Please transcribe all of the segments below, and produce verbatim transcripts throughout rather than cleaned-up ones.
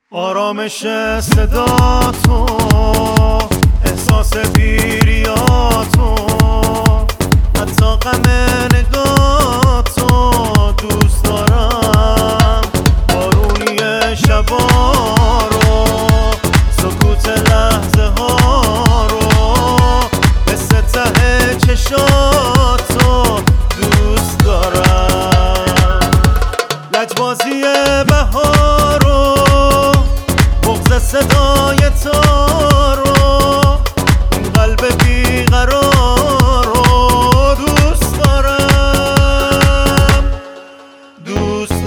آرامش صدا تو، احساس پیریاتو، حتی غم نگاه تو دوست دارم. بارونی شبا رو، سکوت لحظه ها رو، حس ته چشاتو دوست دارم. لجبازی بهار رو، بغض صدای تارو، این قلب بیقرار رو دوست دارم، دوست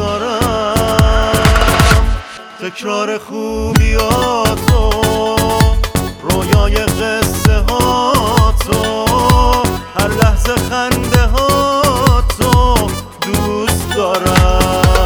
دارم. تکرار خوبیاتو، رویای قصه هاتو، هر لحظه خنده هاتو دوست دارم.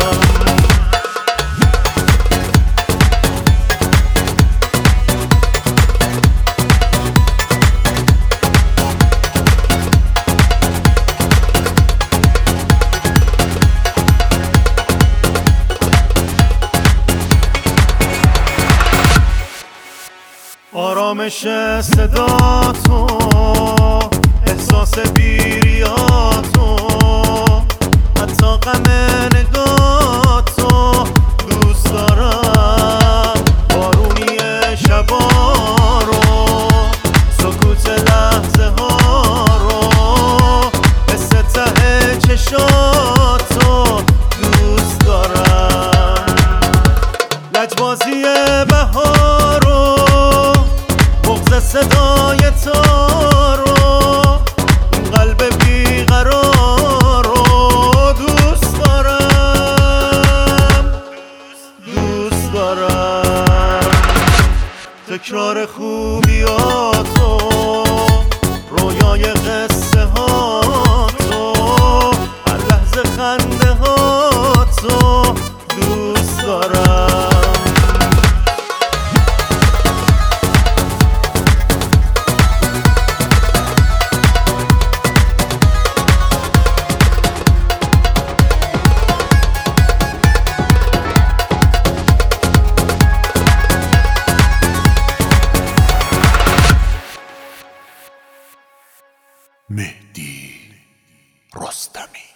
آرامش صدا تو، احساس بیریاتو، حتی غم نگاه تو دوست دارم. بارونی شبا رو، سکوت لحظه ها رو، حس ته چشاتو دوست دارم. لجبازی بهار رو، بغض صدای تارو، این قلب بیقرار رو دوست دارم، دوست دارم. تکرار خوبیاتو، رویای قصه هاتو، هر لحظه خنده هاتو دوست دارم. مهدی رستمی.